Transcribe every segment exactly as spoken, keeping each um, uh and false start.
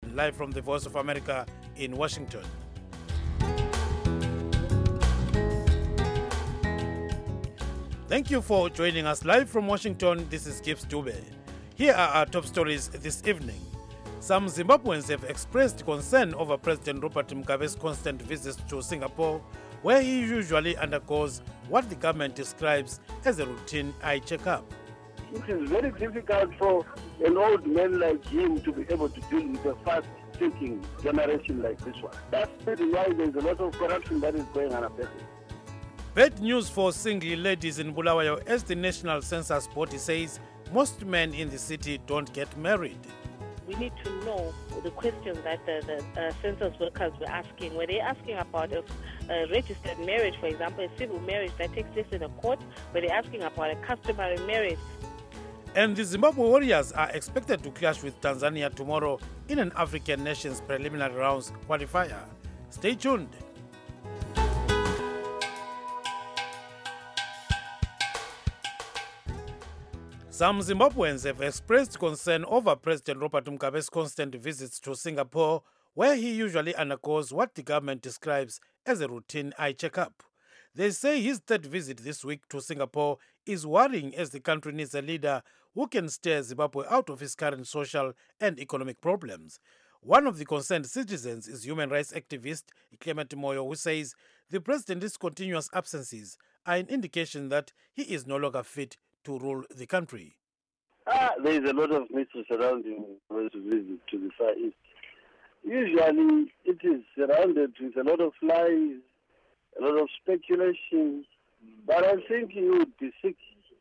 Stuphen, live from the Voice of America in Washington. Thank you for joining us live from Washington. This is Gibbs Dube. Here are our top stories this evening. Some Zimbabweans have expressed concern over President Robert Mugabe's constant visits to Singapore, where he usually undergoes what the government describes as a routine eye checkup. It is very difficult for an old man like him to be able to deal with a fast-thinking generation like this one. That's the reason why there's a lot of corruption that is going on affected. Bad news for single ladies in Bulawayo as the National Census Body says most men in the city don't get married. We need to know the questions that the, the uh, census workers were asking. Were they asking about a, a registered marriage, for example, a civil marriage that takes place in a court? Were they asking about a customary marriage? And the Zimbabwe Warriors are expected to clash with Tanzania tomorrow in an African Nations preliminary rounds qualifier. Stay tuned. Some Zimbabweans have expressed concern over President Robert Mugabe's constant visits to Singapore, where he usually undergoes what the government describes as a routine eye checkup. They say his third visit this week to Singapore is worrying as the country needs a leader who can steer Zimbabwe out of its current social and economic problems. One of the concerned citizens is human rights activist Clement Moyo, who says the president's continuous absences are an indication that he is no longer fit to rule the country. Ah, there is a lot of mystery surrounding his visit to the Far East. Usually it is surrounded with a lot of lies, a lot of speculation, but I think he would be sick.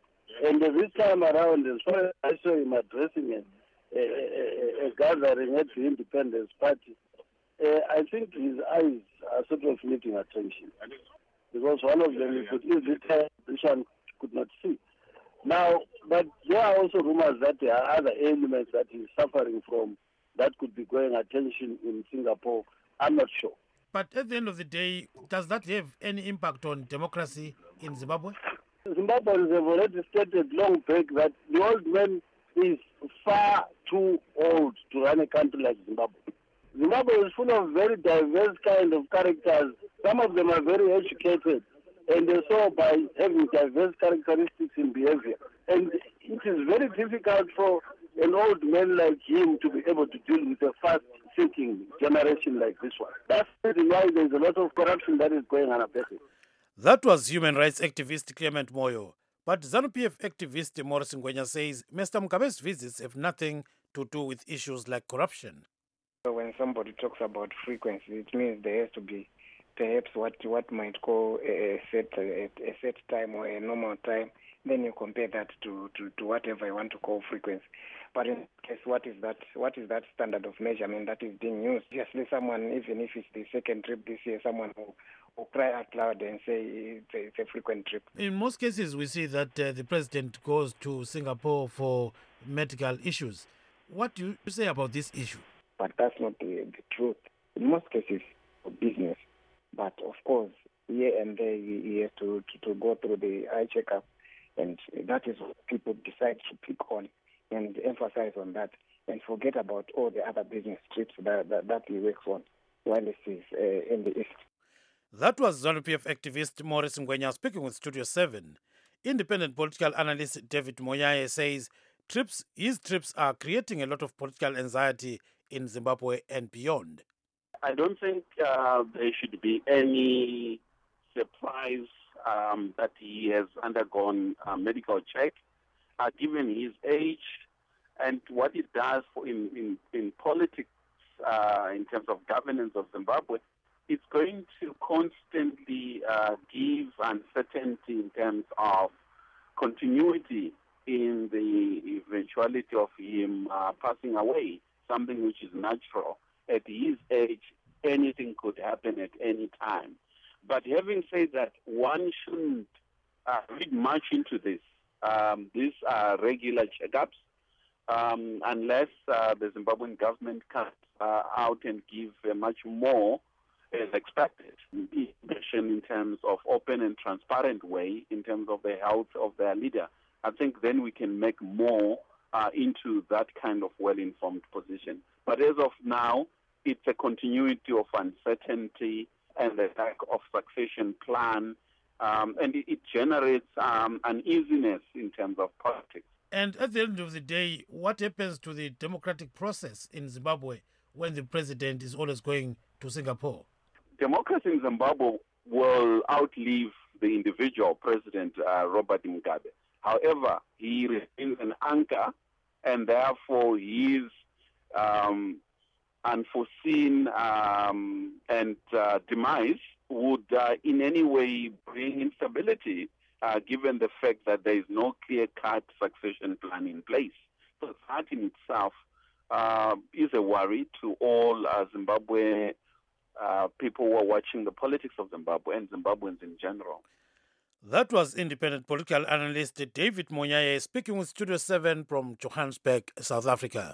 And this time around, as far as I saw him addressing a, a, a, a gathering at the Independence Party, uh, I think his eyes are sort of needing attention. Because one of them, he could easily tell this one could not see. Now, but there are also rumors that there are other elements that he's suffering from that could be going attention in Singapore. I'm not sure. But at the end of the day, does that have any impact on democracy in Zimbabwe? Zimbabweans have already stated long back that the old man is far too old to run a country like Zimbabwe. Zimbabwe is full of very diverse kind of characters. Some of them are very educated, and they saw by having diverse characteristics in behavior. And it is very difficult for an old man like him to be able to deal with a fast-thinking generation like this one. That's the reason why there's a lot of corruption that is going on affected. That was human rights activist Clement Moyo. But ZANU-P F activist Morris Ngwenya says Mister Mugabe's visits have nothing to do with issues like corruption. So when somebody talks about frequency, it means there has to be perhaps what what might call a set a, a set time or a normal time. Then you compare that to, to, to whatever you want to call frequency. But in this case, what is that what is that standard of measurement that is being used? Obviously, someone, even if it's the second trip this year, someone will, will cry out loud and say it's a, it's a frequent trip. In most cases, we see that uh, the president goes to Singapore for medical issues. What do you say about this issue? But that's not the, the truth. In most cases, for business. But of course, here and there, he, he has to, to, to go through the eye checkup. And that is what people decide to pick on and emphasize on that and forget about all the other business trips that, that, that he works on while he is uh, in the East. That was ZANU-P F activist Morris Ngwenya speaking with Studio seven. Independent political analyst David Moyaye says trips, his trips are creating a lot of political anxiety in Zimbabwe and beyond. I don't think uh, there should be any surprise um, that he has undergone a medical check, uh, given his age and what it does for in, in, in politics uh, in terms of governance of Zimbabwe. It's going to constantly uh, give uncertainty in terms of continuity in the eventuality of him uh, passing away, something which is natural. At his age, anything could happen at any time. But having said that, one shouldn't uh, read much into this. Um, these are regular checkups, um, unless uh, the Zimbabwean government comes uh, out and give uh, much more as expected information in terms of open and transparent way in terms of the health of their leader. I think then we can make more uh, into that kind of well-informed position. But as of now, it's a continuity of uncertainty and a lack of succession plan, um, and it, it generates um, uneasiness in terms of politics. And at the end of the day, what happens to the democratic process in Zimbabwe when the president is always going to Singapore? Democracy in Zimbabwe will outlive the individual president, uh, Robert Mugabe. However, he remains an anchor, and therefore his um, unforeseen um, and uh, demise would uh, in any way bring instability, uh, given the fact that there is no clear-cut succession plan in place. So that in itself uh, is a worry to all uh, Zimbabwe uh, people who are watching the politics of Zimbabwe and Zimbabweans in general. That was independent political analyst David Monyaye speaking with Studio seven from Johannesburg, South Africa.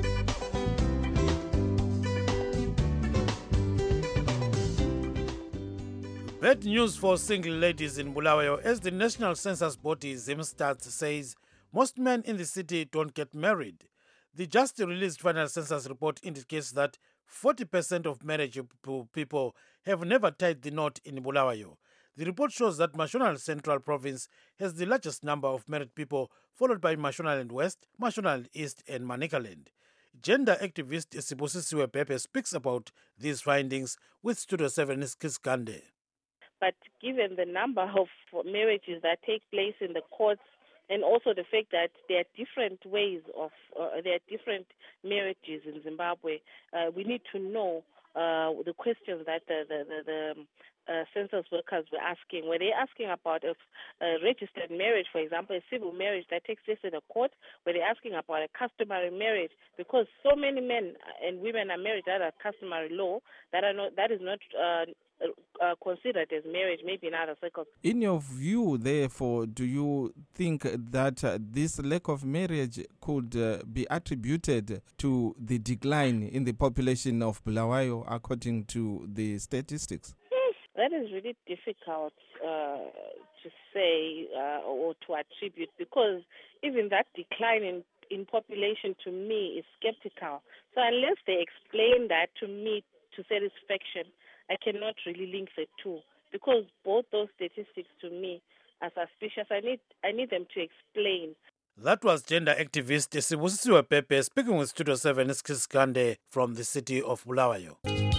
Bad news for single ladies in Bulawayo as the National Census Body Zimstats says most men in the city don't get married. The just released final census report indicates that forty percent of marriage people have never tied the knot in Bulawayo. The report shows that Mashonaland Central Province has the largest number of married people, followed by Mashonaland West, Mashonaland East and Manicaland. Gender activist Sibusisiwe Pepe speaks about these findings with Studio seven's Kiskande. But given the number of marriages that take place in the courts, and also the fact that there are different ways of, uh, there are different marriages in Zimbabwe, uh, we need to know uh, the questions that the, the, the, the uh, census workers were asking. Were they asking about a, a registered marriage, for example, a civil marriage that takes place in a court? Were they asking about a customary marriage? Because so many men and women are married under customary law that are not, that is not uh, Uh, considered as marriage, maybe in other circles. In your view, therefore, do you think that uh, this lack of marriage could uh, be attributed to the decline in the population of Bulawayo, according to the statistics? Yes, that is really difficult uh, to say uh, or to attribute, because even that decline in, in population to me is skeptical. So unless they explain that to me to satisfaction, I cannot really link the two, because both those statistics to me are suspicious. I need I need them to explain. That was gender activist Sibusisiwe Pepe speaking with Studio seven's Kiskande from the city of Bulawayo.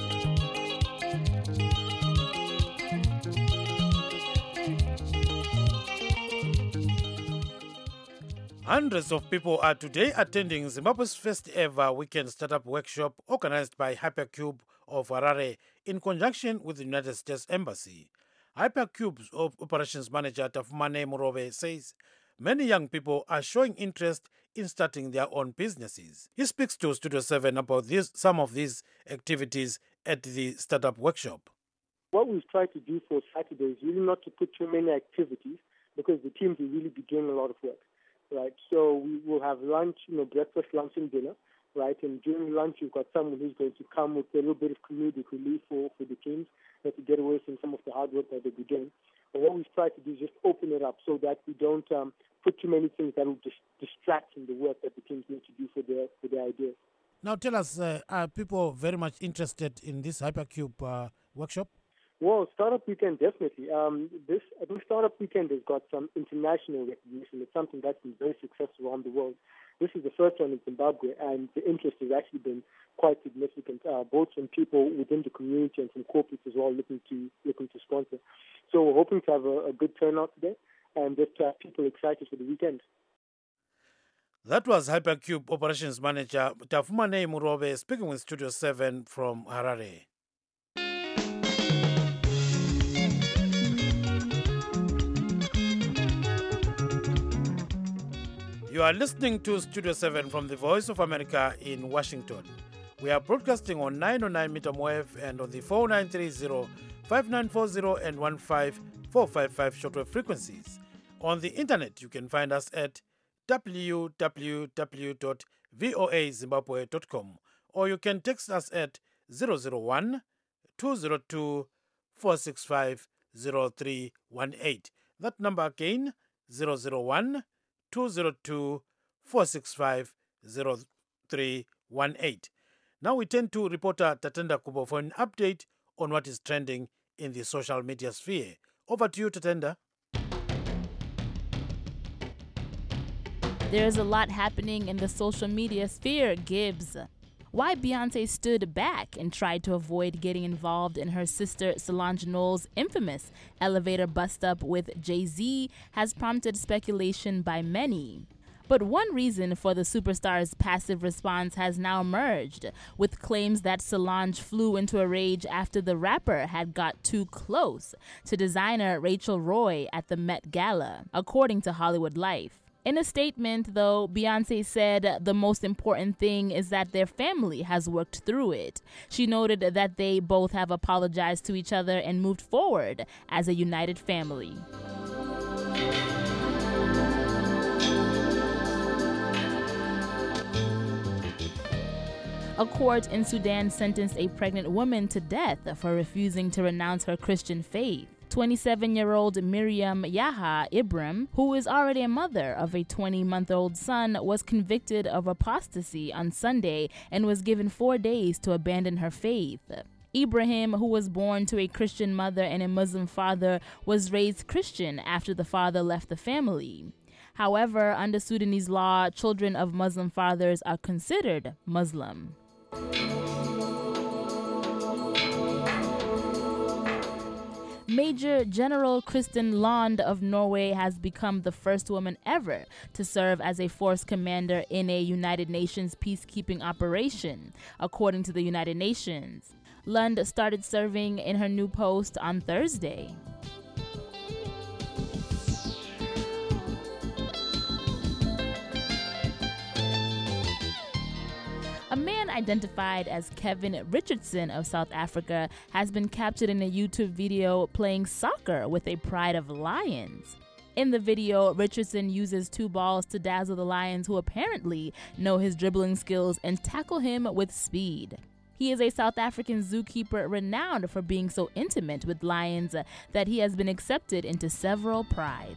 Hundreds of people are today attending Zimbabwe's first ever weekend startup workshop organized by Hypercube of Harare in conjunction with the United States Embassy. Hypercube's operations manager Tafumane Murobe says many young people are showing interest in starting their own businesses. He speaks to Studio seven about this, some of these activities at the startup workshop. What we've tried to do for Saturday is really not to put too many activities, because the teams will really be doing a lot of work. Right, so we will have lunch, you know, breakfast, lunch, and dinner, right? And during lunch, you've got someone who's going to come with a little bit of comedic relief for, for the teams, and to get away from some of the hard work that they'll be doing. And what we've tried to do is just open it up so that we don't um, put too many things that will just distract from the work that the teams need to do for their for their ideas. Now, tell us, uh, are people very much interested in this Hypercube uh, workshop? Well, Startup Weekend, definitely. Um, this, I think Startup Weekend has got some international recognition. It's something that's been very successful around the world. This is the first one in Zimbabwe, and the interest has actually been quite significant, uh, both from people within the community and from corporates as well looking to looking to sponsor. So we're hoping to have a, a good turnout today and just to have people excited for the weekend. That was Hypercube operations manager Tafumane Murobe speaking with Studio seven from Harare. You are listening to Studio seven from the Voice of America in Washington. We are broadcasting on nine oh nine meter wave and on the four nine three zero, five nine four zero and one five four five five shortwave frequencies. On the internet, you can find us at w w w dot voa zimbabwe dot com, or you can text us at zero zero one, two zero two, four six five, zero three one eight. That number again, zero zero one, two zero two, four six five, zero three one eight. Now we turn to reporter Tatenda Kubo for an update on what is trending in the social media sphere. Over to you, Tatenda. There is a lot happening in the social media sphere, Gibbs. Why Beyonce stood back and tried to avoid getting involved in her sister Solange Knowles' infamous elevator bust-up with Jay-Z has prompted speculation by many. But one reason for the superstar's passive response has now emerged, with claims that Solange flew into a rage after the rapper had got too close to designer Rachel Roy at the Met Gala, according to Hollywood Life. In a statement, though, Beyonce said the most important thing is that their family has worked through it. She noted that they both have apologized to each other and moved forward as a united family. A court in Sudan sentenced a pregnant woman to death for refusing to renounce her Christian faith. twenty-seven-year-old Miriam Yaha Ibrahim, who is already a mother of a twenty-month-old son, was convicted of apostasy on Sunday and was given four days to abandon her faith. Ibrahim, who was born to a Christian mother and a Muslim father, was raised Christian after the father left the family. However, under Sudanese law, children of Muslim fathers are considered Muslim. Major General Kristin Lund of Norway has become the first woman ever to serve as a force commander in a United Nations peacekeeping operation, according to the United Nations. Lund started serving in her new post on Thursday. A man identified as Kevin Richardson of South Africa has been captured in a YouTube video playing soccer with a pride of lions. In the video, Richardson uses two balls to dazzle the lions, who apparently know his dribbling skills and tackle him with speed. He is a South African zookeeper renowned for being so intimate with lions that he has been accepted into several prides.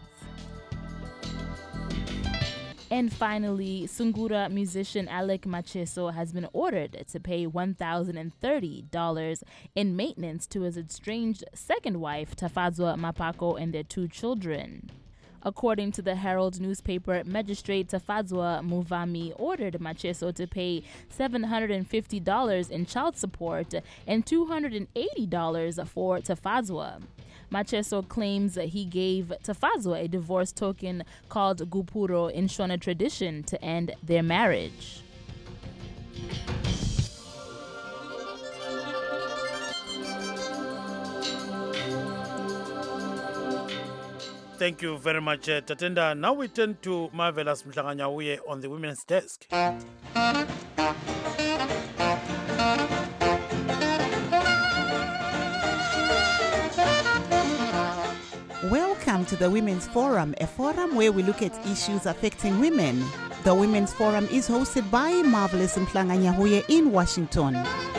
And finally, Sungura musician Alec Macheso has been ordered to pay one thousand thirty dollars in maintenance to his estranged second wife, Tafadzwa Mapako, and their two children. According to the Herald newspaper, Magistrate Tafadzwa Muvami ordered Macheso to pay seven hundred fifty dollars in child support and two hundred eighty dollars for Tafadzwa. Macheso claims he gave Tafadzwa a divorce token called Gupuro in Shona tradition to end their marriage. Thank you very much, uh, Tatenda. Now we turn to Marvelous Mhlanganyauye on the women's desk. Welcome to the Women's Forum, a forum where we look at issues affecting women. The Women's Forum is hosted by Marvelous Mhlanganyauye in Washington.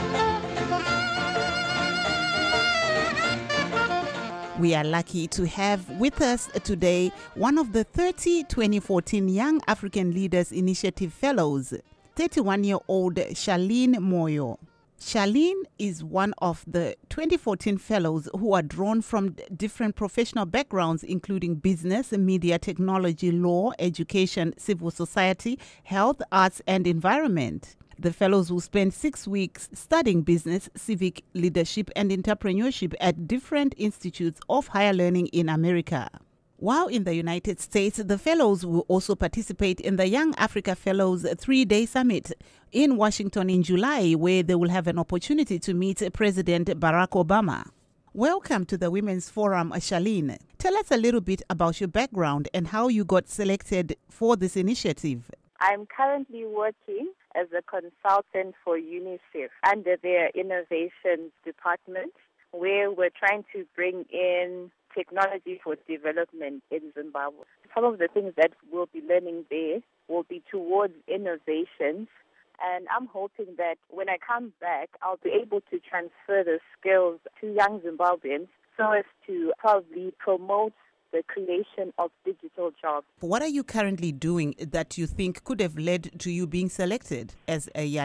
We are lucky to have with us today one of the thirty twenty fourteen Young African Leaders Initiative Fellows, thirty-one-year-old Charlene Moyo. Charlene is one of the twenty fourteen fellows who are drawn from different professional backgrounds, including business, media, technology, law, education, civil society, health, arts, and environment. The fellows will spend six weeks studying business, civic leadership, and entrepreneurship at different institutes of higher learning in America. While in the United States, the fellows will also participate in the Young Africa Fellows three-day summit in Washington in July, where they will have an opportunity to meet President Barack Obama. Welcome to the Women's Forum, Charlene. Tell us a little bit about your background and how you got selected for this initiative. I'm currently working as a consultant for UNICEF under their innovations department, where we're trying to bring in technology for development in Zimbabwe. Some of the things that we'll be learning there will be towards innovations, and I'm hoping that when I come back, I'll be able to transfer the skills to young Zimbabweans so as to probably promote the creation of digital jobs. What are you currently doing that you think could have led to you being selected as a YALI?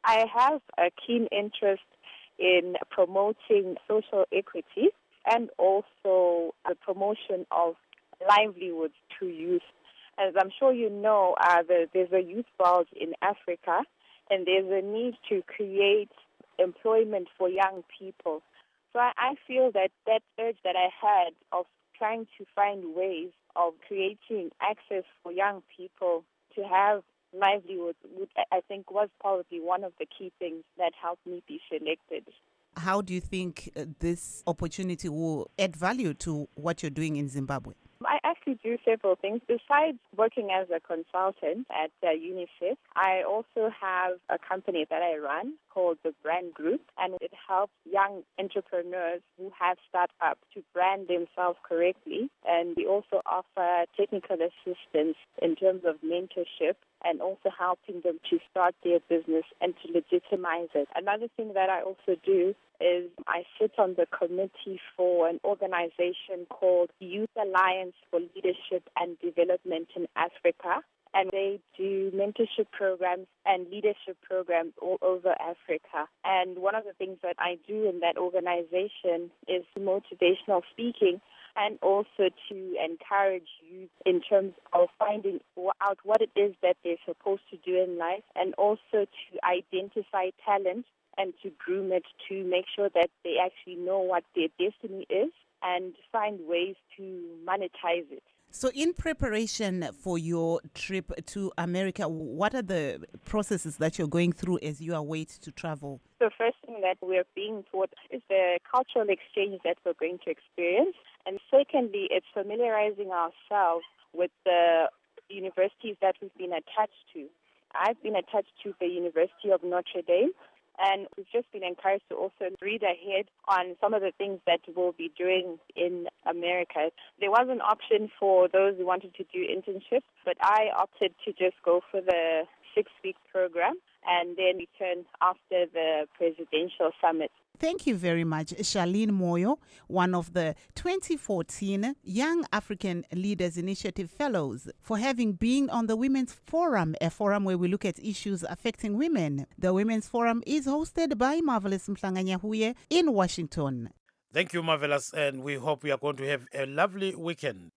I have a keen interest in promoting social equity and also the promotion of livelihoods to youth. As I'm sure you know, uh, the, there's a youth bulge in Africa, and there's a need to create employment for young people. So I, I feel that that urge that I had of trying to find ways of creating access for young people to have livelihoods, would, I think, was probably one of the key things that helped me be selected. How do you think uh, this opportunity will add value to what you're doing in Zimbabwe? I actually do several things. Besides working as a consultant at uh, UNICEF, I also have a company that I run called the Brand Group, and it helps young entrepreneurs who have startups to brand themselves correctly. And we also offer technical assistance in terms of mentorship and also helping them to start their business and to legitimize it. Another thing that I also do is I sit on the committee for an organization called Youth Alliance for Leadership and Development in Africa. And they do mentorship programs and leadership programs all over Africa. And one of the things that I do in that organization is motivational speaking, and also to encourage youth in terms of finding out what it is that they're supposed to do in life, and also to identify talent and to groom it to make sure that they actually know what their destiny is and find ways to monetize it. So in preparation for your trip to America, what are the processes that you're going through as you await to travel? The first thing that we're being taught is the cultural exchange that we're going to experience. And secondly, it's familiarizing ourselves with the universities that we've been attached to. I've been attached to the University of Notre Dame, and we've just been encouraged to also read ahead on some of the things that we'll be doing in America. There was an option for those who wanted to do internships, but I opted to just go for the six-week program and then return after the presidential summit. Thank you very much, Charlene Moyo, one of the twenty fourteen Young African Leaders Initiative Fellows, for having been on the Women's Forum, a forum where we look at issues affecting women. The Women's Forum is hosted by Marvelous Mhlanganyahuye in Washington. Thank you, Marvelous, and we hope we are going to have a lovely weekend.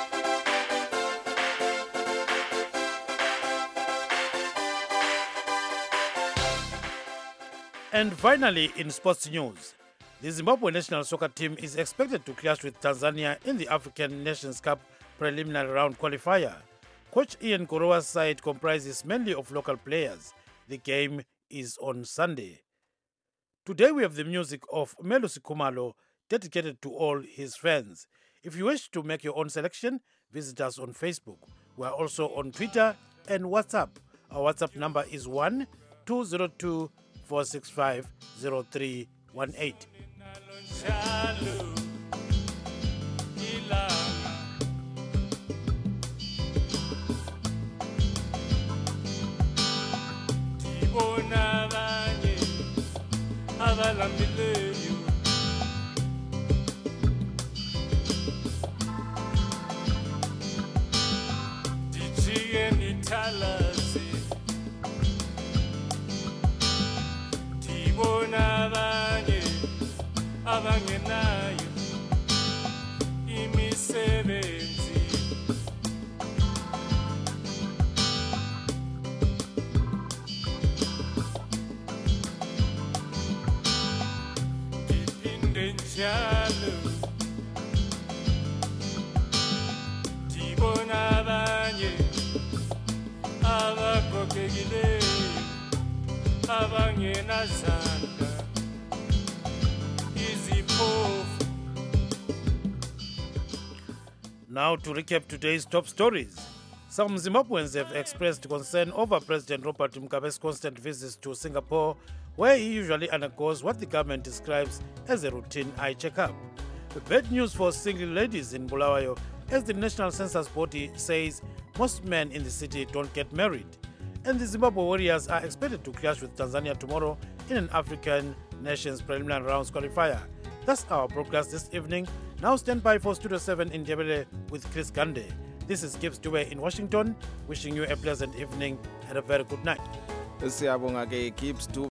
And finally, in sports news, the Zimbabwe national soccer team is expected to clash with Tanzania in the African Nations Cup preliminary round qualifier. Coach Ian Korowa's side comprises mainly of local players. The game is on Sunday. Today we have the music of Melusi Kumalo, dedicated to all his fans. If you wish to make your own selection, visit us on Facebook. We are also on Twitter and WhatsApp. Our WhatsApp number is one two zero two four six five zero three one eight. Abangenayo imisebenzi ndiphinde njalo ndibona abanye abagogekileyo abangenazandla. Now to recap today's top stories. Some Zimbabweans have expressed concern over President Robert Mugabe's constant visits to Singapore, where he usually undergoes what the government describes as a routine eye checkup. Bad news for single ladies in Bulawayo, as the National Census Body says most men in the city don't get married. And the Zimbabwe Warriors are expected to clash with Tanzania tomorrow in an African Nations preliminary rounds qualifier. That's our broadcast this evening. Now stand by for Studio seven in Ndebele with Chris Gande. This is Gibbs Dube in Washington, wishing you a pleasant evening and a very good night. Siyabonga ke Gibbs Dube.